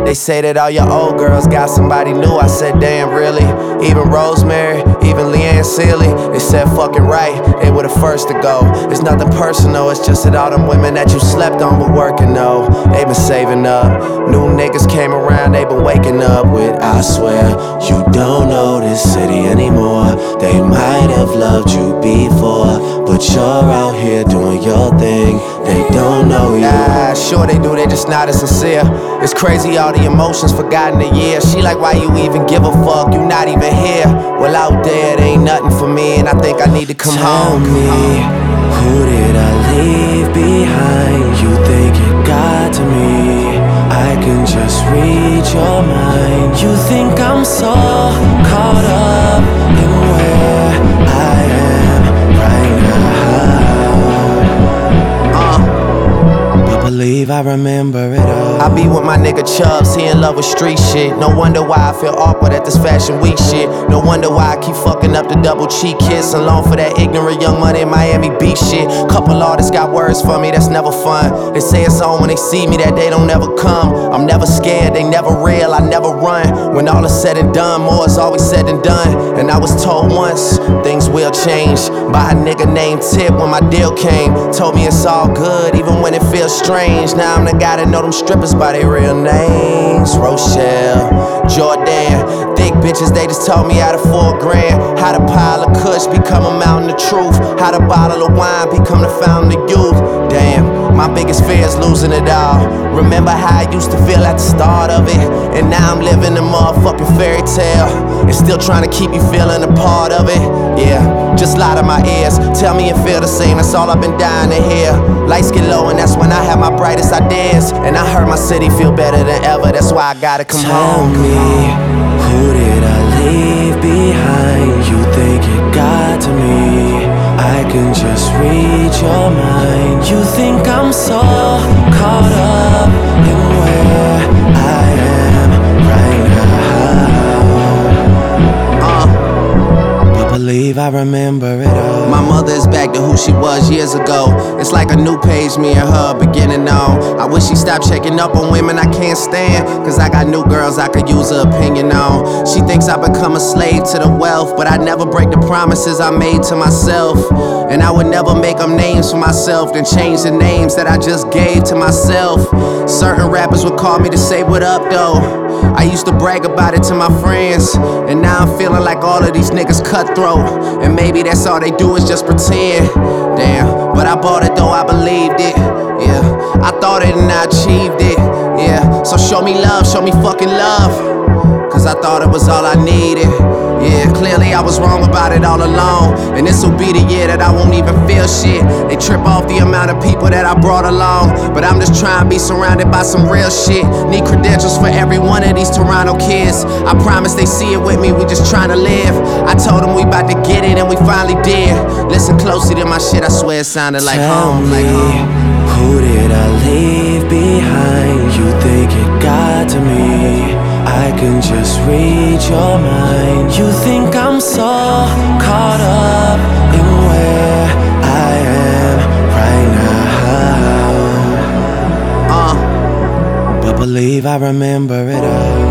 They say that all your old girls got somebody new. I said, damn, really? Even Rosemary, even Leanne Sealy. They said, fucking right, they were the first to go. It's nothing personal, it's just that all them women that you slept on were working, though. They been saving up. New niggas came around, they been waking up with, I swear, you don't know this city anymore. They might have loved you before, but you're out here doing your thing. They don't know you. Sure they do, they just not as sincere. It's crazy all the emotions forgotten a year. She like, why you even give a fuck? You not even here. Well, out there, it ain't nothing for me, and I think I need to come home. Tell me, who did I leave behind? You think it got to me? I can just read your mind. You think I'm so caught up in where I am right now, but believe I remember it all. I be with my nigga Chubbs, he in love with street shit. No wonder why I feel awkward at this fashion week shit. No wonder why I keep fucking up the double cheek kiss. Along for that ignorant young money in Miami Beach shit. Couple artists got words for me, that's never fun. They say it's on when they see me, that day don't never come. I'm never scared, they never real, I never run. When all is said and done, more is always said and done. And I was told once, things will change, by a nigga named Tip when my deal came. Told me it's all good, even when it feels strange. Now I'm the guy that know them strippers by their real names. Rochelle, Jordan, thick bitches, they just told me how to $4 grand. How to pile of kush become a mountain of truth. How to bottle of wine become the fountain of youth. Damn, my biggest fear is losing it all. Remember how I used to feel at the start of it, and now I'm living a motherfucking fairy tale, and still trying to keep you feeling a part of it. Yeah, just lie to my ears, tell me it feel the same, that's all I've been dying to hear. Lights get low and that's when I have my brightest ideas, and I heard my city feel better than ever, that's why I gotta come home. Tell me, who did I leave behind? You think it got to me? I can just read your mind. You think I'm so caught up in where I am right now, but believe I remember it all. My mother is back to who she was years ago. It's like a new page me and her beginning on. I wish she stopped checking up on women I can't stand, cause I got new girls I could use her opinion on. She thinks I become a slave to the wealth, but I never break the promises I made to myself. And I would never make up names for myself, then change the names that I just gave to myself. Certain rappers would call me to say what up though. I used to brag about it to my friends, and now I'm feeling like all of these niggas cutthroat, and maybe that's all they do is just pretend. Damn, but I bought it though, I believed it. Yeah, I thought it and I achieved it. Yeah, so show me love, show me fucking love, cause I thought it was all I needed. Yeah, clearly I was wrong about it all along, and this'll be the year that I won't even feel shit. They trip off the amount of people that I brought along, but I'm just trying to be surrounded by some real shit. Need credentials for every one of these Toronto kids. I promise they see it with me, we just trying to live. I told them we about to get it and we finally did. Listen closely to my shit, I swear it sounded like home. Like home. Who did I leave behind? You think it got to me? I can just read your mind. You think I'm so caught up in where I am right now, but believe I remember it all.